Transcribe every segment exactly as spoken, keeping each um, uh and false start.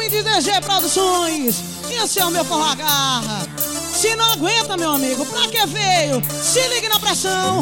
de D G Produções. Esse é o meu forró garra. Se não aguenta, meu amigo, pra que veio? Se ligue na pressão.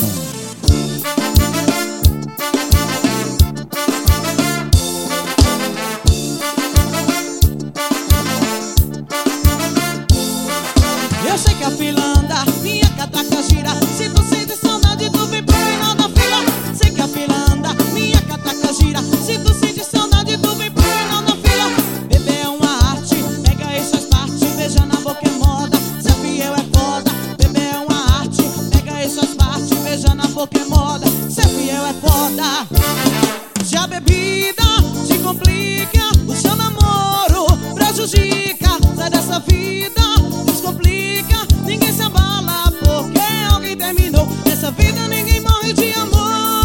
Eu sei que a fila anda, minha catraca gira. Se tu sente saudade, tu vem pro final da fila. Sei que a fila anda, minha catraca gira. Se tu sente saudade, tu vem pro final da fila. Beber é uma arte, pega aí suas partes, beija na boca é moda. Ser fiel é foda. Beber é uma arte, pega aí suas partes, beija na boca é moda. Ser fiel é foda. Se a bebida te complica, o seu namoro prejudica. Sai dessa vida, descomplica. Ninguém se abala porque alguém terminou. Nessa vida ninguém morre de amor.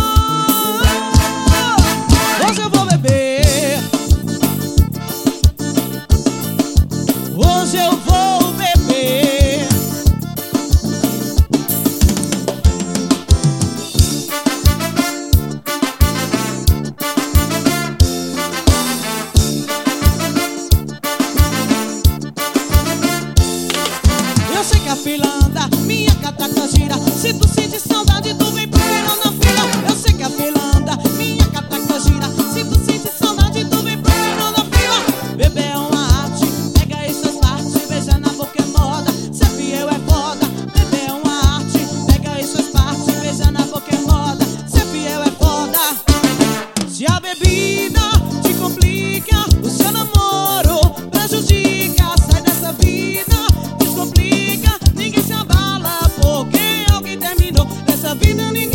Hoje eu vou beber. Hoje eu vou beber. Eu sei que a fila anda, minha catraca gira. Se tu sente saudade, tu vem primeiro na fila. Eu sei que a fila anda, minha catraca gira. Se tu sente saudade, tu vem primeiro na fila. Beber é uma arte, pega aí suas partes, beija na boca é moda. Ser fiel é foda. Beber é uma arte, pega aí suas partes, beija na boca é moda. Ser fiel é foda. Se a bebida te complica, o seu namoro prejudica. Sai dessa vida, descomplica. Ninguém se abala porque alguém terminou. Nessa vida ninguém